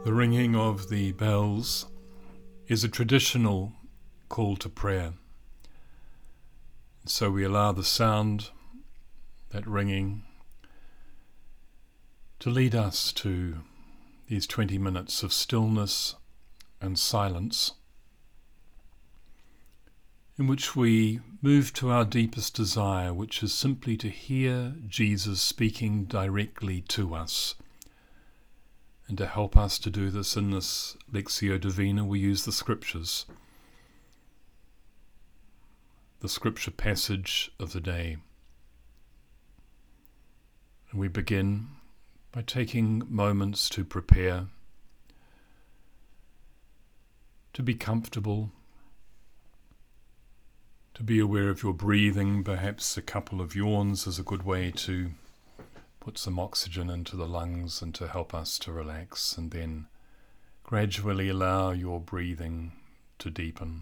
The ringing of the bells is a traditional call to prayer. So we allow the sound, that ringing, to lead us to these 20 minutes of stillness and silence, in which we move to our deepest desire, which is simply to hear Jesus speaking directly to us. And to help us to do this in this Lectio Divina, we use the Scriptures, the Scripture passage of the day. And we begin by taking moments to prepare, to be comfortable, to be aware of your breathing. Perhaps a couple of yawns is a good way to put some oxygen into the lungs and to help us to relax, and then gradually allow your breathing to deepen.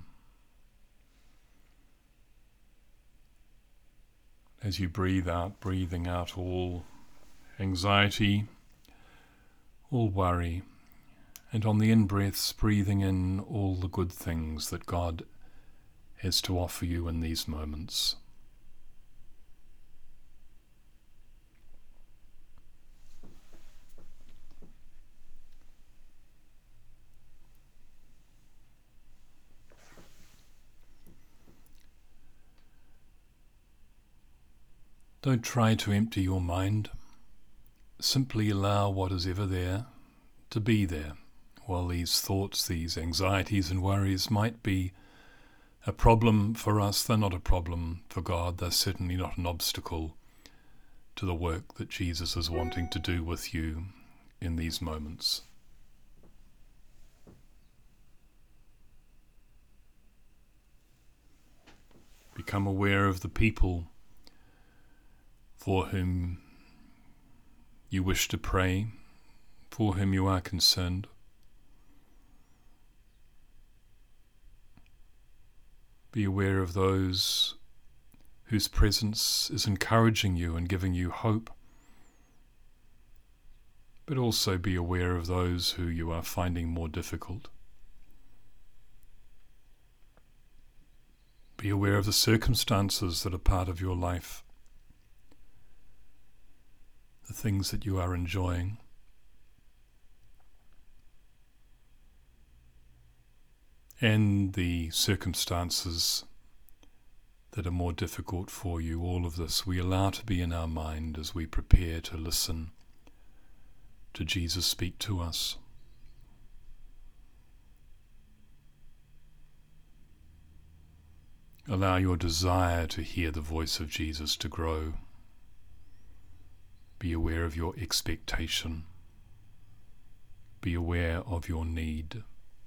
As you breathe out, breathing out all anxiety, all worry, and on the in-breaths, breathing in all the good things that God has to offer you in these moments. Don't try to empty your mind. Simply allow what is ever there to be there. While these thoughts, these anxieties and worries might be a problem for us, they're not a problem for God. They're certainly not an obstacle to the work that Jesus is wanting to do with you in these moments. Become aware of the people for whom you wish to pray, for whom you are concerned. Be aware of those whose presence is encouraging you and giving you hope, but also be aware of those who you are finding more difficult. Be aware of the circumstances that are part of your life, the things that you are enjoying. And the circumstances that are more difficult for you. All of this we allow to be in our mind as we prepare to listen to Jesus speak to us. Allow your desire to hear the voice of Jesus to grow. Be aware of your expectation. Be aware of your need.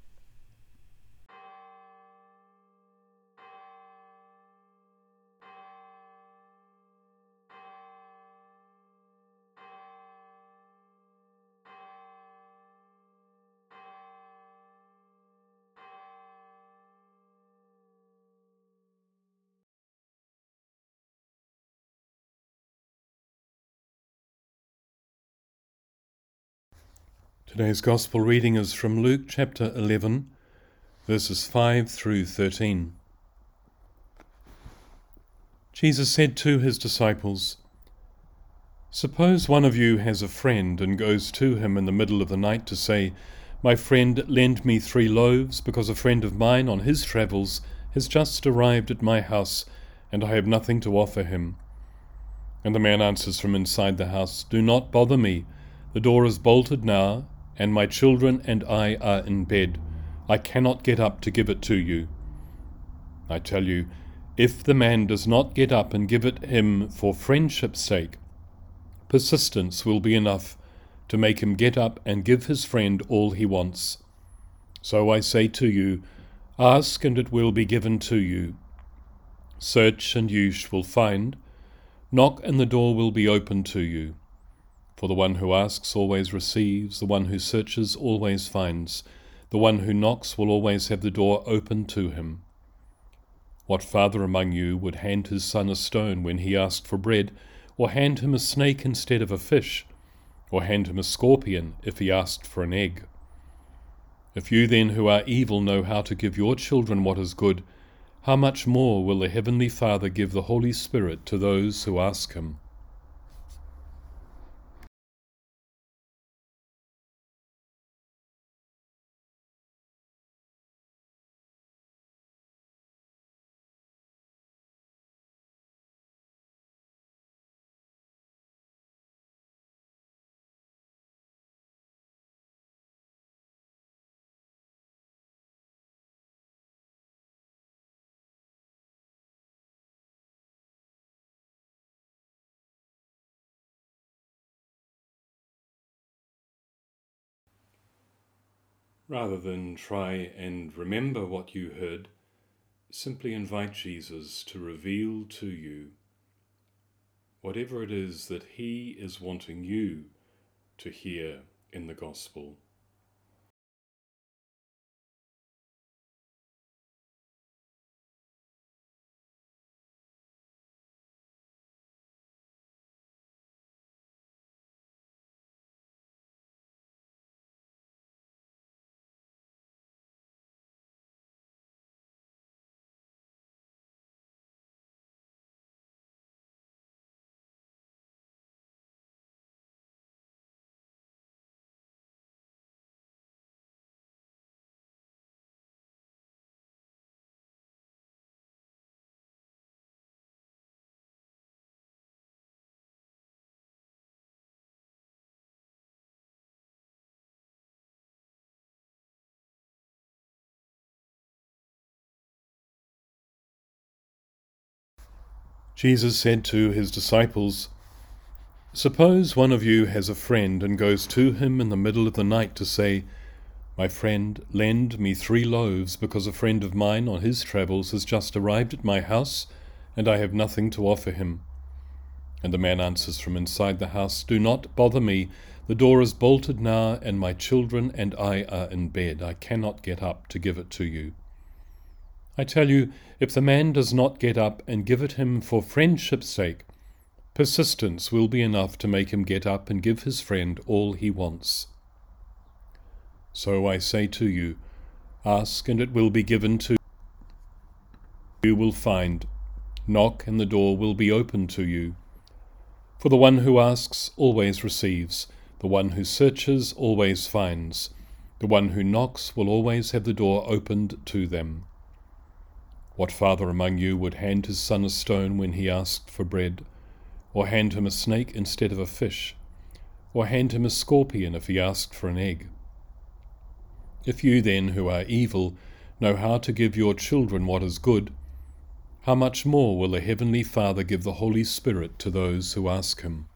Today's Gospel reading is from Luke chapter 11, verses 5 through 13. Jesus said to his disciples, "Suppose one of you has a friend and goes to him in the middle of the night to say, 'My friend, lend me 3 loaves, because a friend of mine on his travels has just arrived at my house, and I have nothing to offer him.' And the man answers from inside the house, 'Do not bother me. The door is bolted now, and my children and I are in bed. I cannot get up to give it to you.' I tell you, if the man does not get up and give it him for friendship's sake, persistence will be enough to make him get up and give his friend all he wants. So I say to you, ask and it will be given to you. Search and you will find. Knock and the door will be opened to you. For the one who asks always receives, the one who searches always finds, the one who knocks will always have the door opened to him. What father among you would hand his son a stone when he asked for bread, or hand him a snake instead of a fish, or hand him a scorpion if he asked for an egg? If you then who are evil know how to give your children what is good, how much more will the Heavenly Father give the Holy Spirit to those who ask Him? Rather than try and remember what you heard, simply invite Jesus to reveal to you whatever it is that He is wanting you to hear in the Gospel. Jesus said to His disciples, "Suppose one of you has a friend and goes to him in the middle of the night to say, 'My friend, lend me 3 loaves because a friend of mine on his travels has just arrived at my house and I have nothing to offer him.' And the man answers from inside the house, 'Do not bother me. The door is bolted now, and my children and I are in bed. I cannot get up to give it to you.' I tell you, if the man does not get up and give it him for friendship's sake, persistence will be enough to make him get up and give his friend all he wants. So I say to you, ask and it will be given to you. You will find. Knock and the door will be opened to you. For the one who asks always receives. The one who searches always finds. The one who knocks will always have the door opened to them. What father among you would hand his son a stone when he asked for bread? Or hand him a snake instead of a fish? Or hand him a scorpion if he asked for an egg? If you then, who are evil, know how to give your children what is good, how much more will the Heavenly Father give the Holy Spirit to those who ask Him?"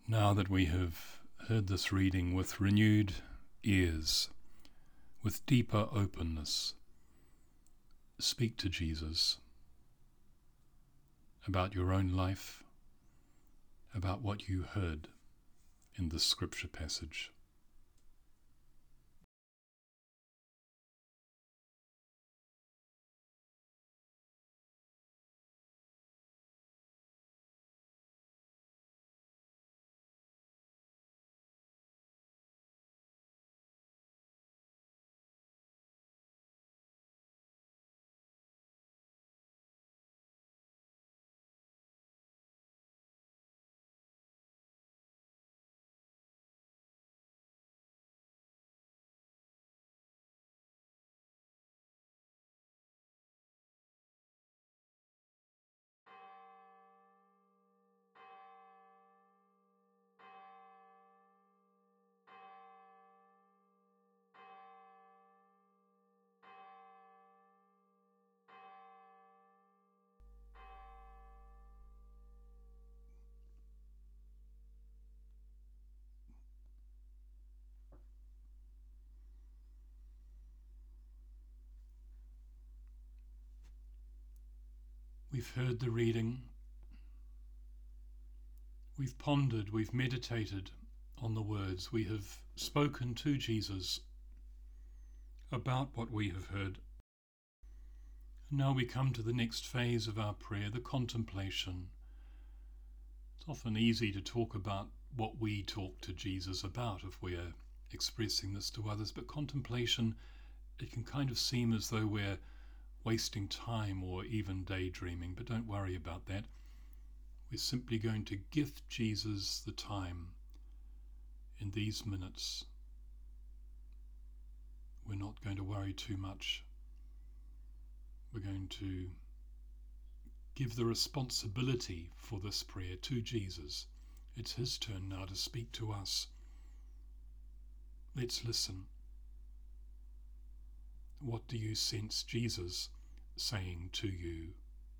Now that we have heard this reading with renewed ears, with deeper openness, speak to Jesus about your own life, about what you heard in this scripture passage. We've heard the reading, we've pondered, we've meditated on the words, we have spoken to Jesus about what we have heard. And now we come to the next phase of our prayer, the contemplation. It's often easy to talk about what we talk to Jesus about if we're expressing this to others, but contemplation, it can kind of seem as though we're wasting time or even daydreaming, but don't worry about that. We're simply going to gift Jesus the time in these minutes. We're not going to worry too much. We're going to give the responsibility for this prayer to Jesus. It's his turn now to speak to us. Let's listen. What do you sense Jesus saying to you?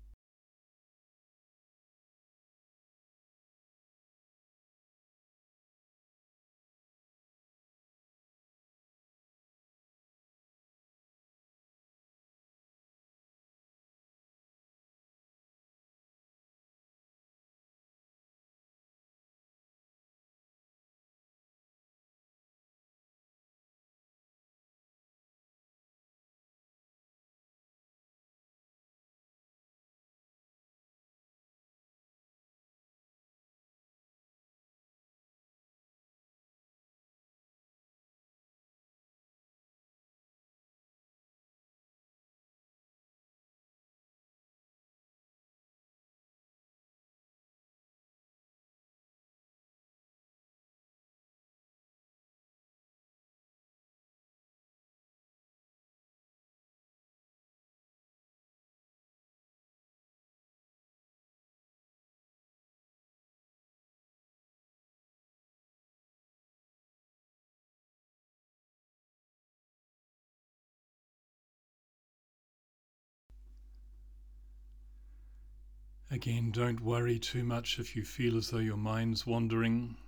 Again, don't worry too much if you feel as though your mind's wandering.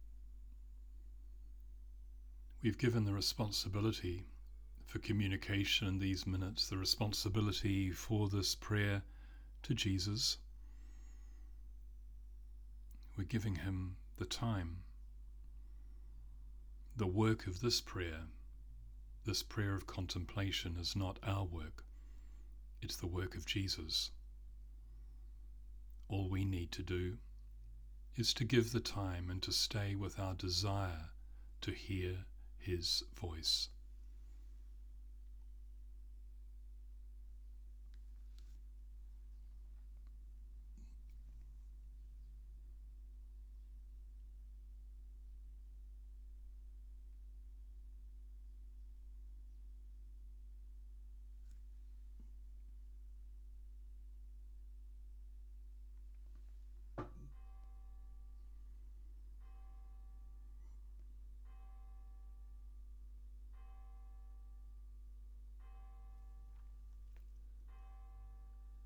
We've given the responsibility for communication in these minutes, the responsibility for this prayer to Jesus. We're giving him the time. The work of this prayer of contemplation, is not our work. It's the work of Jesus. All we need to do is to give the time and to stay with our desire to hear his voice.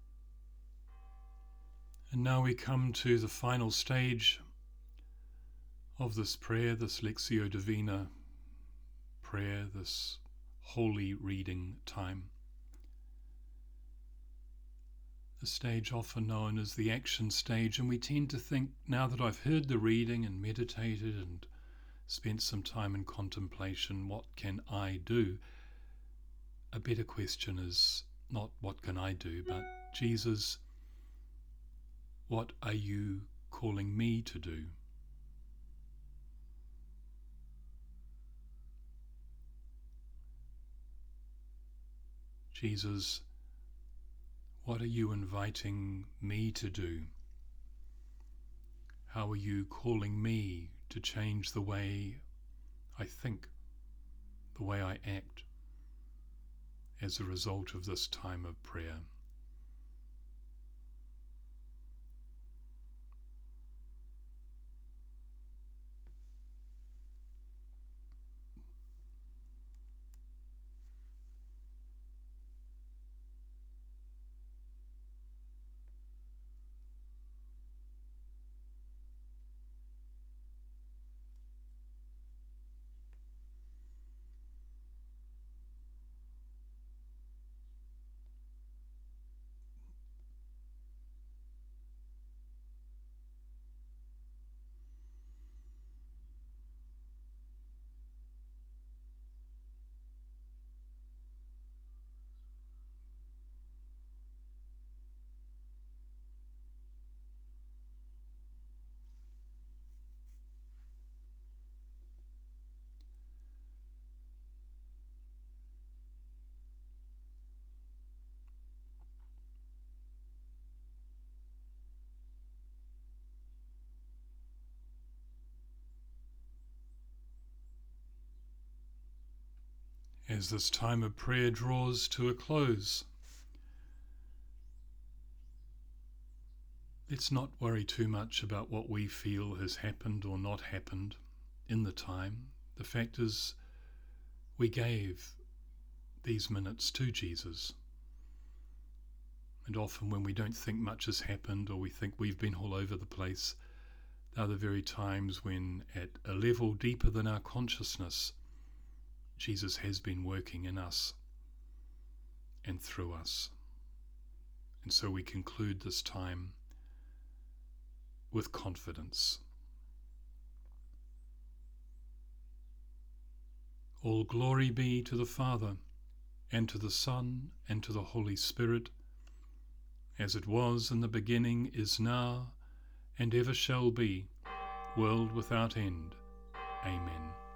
And now we come to the final stage, of this prayer, this Lectio Divina prayer, this holy reading time. The stage often known as the action stage, and we tend to think, now that I've heard the reading and meditated and spent some time in contemplation, what can I do? A better question is not what can I do, but Jesus, what are you calling me to do? Jesus, what are you inviting me to do? How are you calling me to change the way I think, the way I act, as a result of this time of prayer? As this time of prayer draws to a close, let's not worry too much about what we feel has happened or not happened in the time. The fact is, we gave these minutes to Jesus. And often when we don't think much has happened, or we think we've been all over the place, they're the very times when, at a level deeper than our consciousness, Jesus has been working in us and through us. And so we conclude this time with confidence. All glory be to the Father, and to the Son, and to the Holy Spirit, as it was in the beginning, is now, and ever shall be, world without end. Amen.